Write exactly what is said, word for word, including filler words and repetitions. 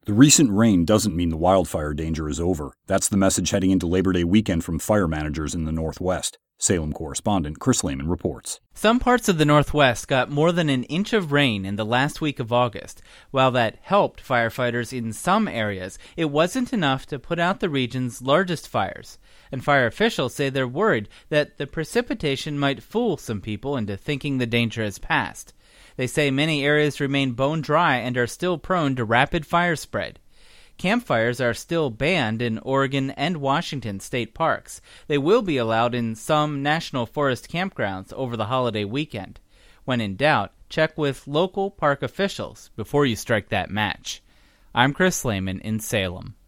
The recent rain doesn't mean the wildfire danger is over. That's the message heading into Labor Day weekend from fire managers in the Northwest. Salem correspondent Chris Lehman reports. Some parts of the Northwest got more than an inch of rain in the last week of August. While that helped firefighters in some areas, it wasn't enough to put out the region's largest fires. And fire officials say they're worried that the precipitation might fool some people into thinking the danger has passed. They say many areas remain bone dry and are still prone to rapid fire spread. Campfires are still banned in Oregon and Washington state parks. They will be allowed in some national forest campgrounds over the holiday weekend. When in doubt, check with local park officials before you strike that match. I'm Chris Lehman in Salem.